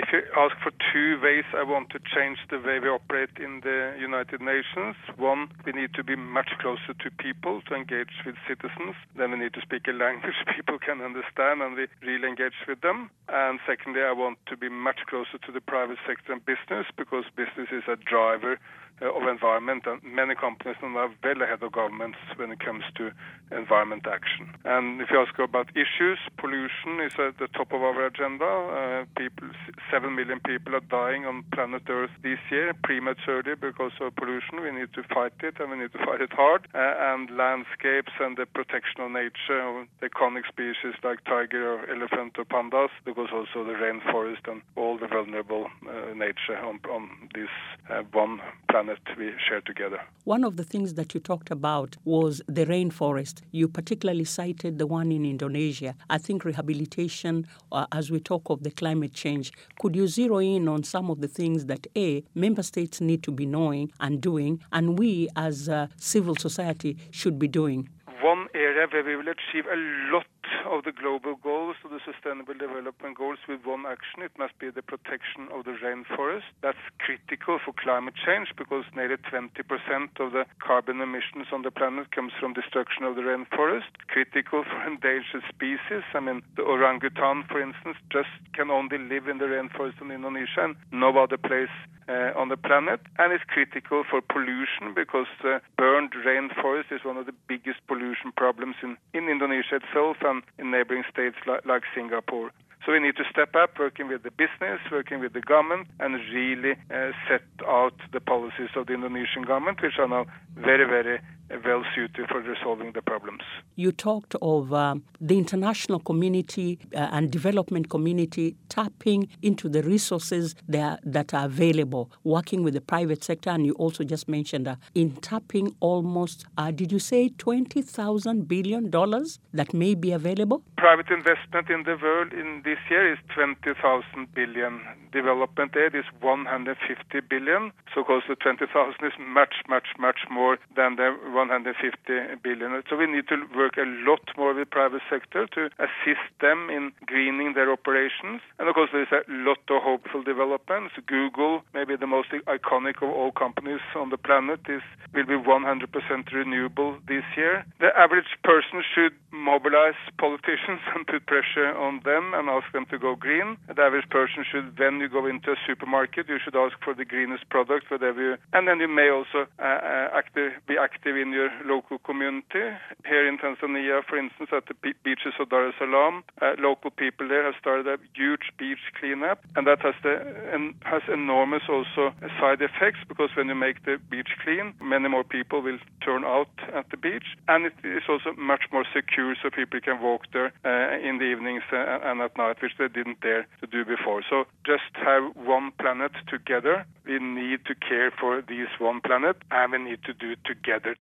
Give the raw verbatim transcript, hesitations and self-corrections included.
If you ask for two ways I want to change the way we operate in the United Nations, one, we need to be much closer to people to engage with citizens. Then we need to speak a language people can understand and we really engage with them. And secondly, I want to be much closer to the private sector and business, because business is a driver uh, of environment, and many companies are now well ahead of governments when it comes to environment action. And if you ask about issues, pollution is at the top of our agenda. Uh, people, seven million people are dying on planet Earth this year prematurely because of pollution. We need to fight it, and we need to fight it hard. Uh, and landscapes and the protection of nature, of the iconic species like tiger or elephant or pandas, because also the rainforest and all the vulnerable uh, nature on, on this uh, one planet we share together. One of the things that you talked about was the rainforest. You particularly cited the one in Indonesia. I think rehabilitation, uh, as we talk of the climate change, could you zero in on some of the things that, A, member states need to be knowing and doing, and we as uh, civil society should be doing? One area where we will achieve a lot of the global goals, of the Sustainable Development Goals, with one action, it must be the protection of the rainforest. That's critical for climate change, because nearly twenty percent of the carbon emissions on the planet comes from destruction of the rainforest. Critical for endangered species. I mean, the orangutan, for instance, just can only live in the rainforest in Indonesia and no other place Uh, on the planet. And it's critical for pollution, because uh, burned rainforest is one of the biggest pollution problems in, in Indonesia itself and in neighboring states like, like Singapore. So we need to step up, working with the business, working with the government, and really uh, set out the policies of the Indonesian government, which are now very, very well suited for resolving the problems. You talked of um, the international community uh, and development community tapping into the resources that, that are available, working with the private sector, and you also just mentioned uh, in tapping almost, uh, did you say twenty thousand billion dollars that may be available? Private investment in the world in this year is twenty thousand billion. Development aid is one hundred fifty billion. So, of course, the twenty thousand is much, much, much more than the one hundred fifty billion. So we need to work a lot more with the private sector to assist them in greening their operations. And of course, there is a lot of hopeful developments. Google, maybe the most iconic of all companies on the planet, is will be one hundred percent renewable this year. The average person should mobilize politicians and put pressure on them and ask them to go green. The average person should, when you go into a supermarket, you should ask for the greenest product, whatever you, and then you may also uh, uh, active, be active in your local community. Here in Tanzania, for instance, at the beaches of Dar es Salaam, uh, local people there have started a huge beach cleanup, and that has the and has enormous also side effects, because when you make the beach clean, many more people will turn out at the beach, and it is also much more secure, so people can walk there uh, in the evenings uh, and at night, which they didn't dare to do before. So just have one planet together. We need to care for this one planet, and we need to do it together.